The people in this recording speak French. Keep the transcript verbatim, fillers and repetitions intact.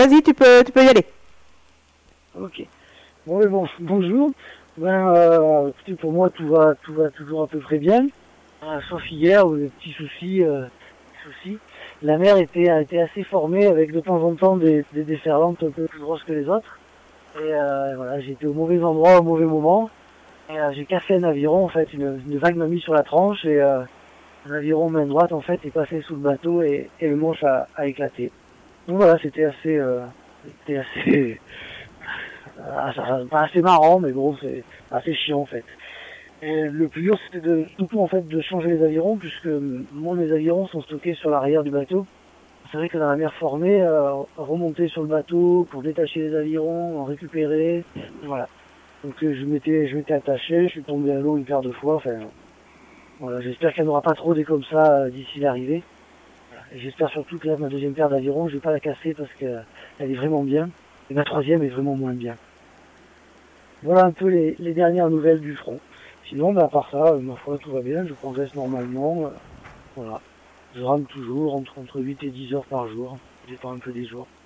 vas-y, tu peux, tu peux y aller. Ok. Bon, mais bon, bonjour. Ben, euh, écoutez, pour moi, tout va, tout va toujours à peu près bien. Euh, sauf hier, où des petits soucis, euh, soucis. La mer était, a été assez formée avec de temps en temps des, des déferlantes un peu plus grosses que les autres. Et euh, voilà, j'étais au mauvais endroit au mauvais moment. Et euh, j'ai cassé un aviron, en fait, une, une vague m'a mis sur la tranche et euh, un aviron main droite, en fait, est passé sous le bateau et, et le manche a, a éclaté. Donc voilà, c'était assez, euh, c'était assez, euh, pas assez marrant, mais bon, c'est assez chiant, en fait. Et le plus dur, c'était de, surtout, en fait, de changer les avirons, puisque moi, mes avirons sont stockés sur l'arrière du bateau. C'est vrai que dans la mer formée, euh, remonter sur le bateau pour détacher les avirons, en récupérer, voilà. Donc euh, je m'étais je m'étais attaché, je suis tombé à l'eau une paire de fois, enfin voilà, j'espère qu'elle n'aura pas trop des comme ça euh, d'ici l'arrivée. Voilà. Et j'espère surtout que là ma deuxième paire d'avirons, je vais pas la casser parce qu'elle euh, est vraiment bien. Et ma troisième est vraiment moins bien. Voilà un peu les, les dernières nouvelles du front. Sinon, bah, à part ça, euh, ma foi, tout va bien, je progresse normalement. Euh, voilà. Je rame toujours entre, entre huit et dix heures par jour. Ça dépend un peu des jours.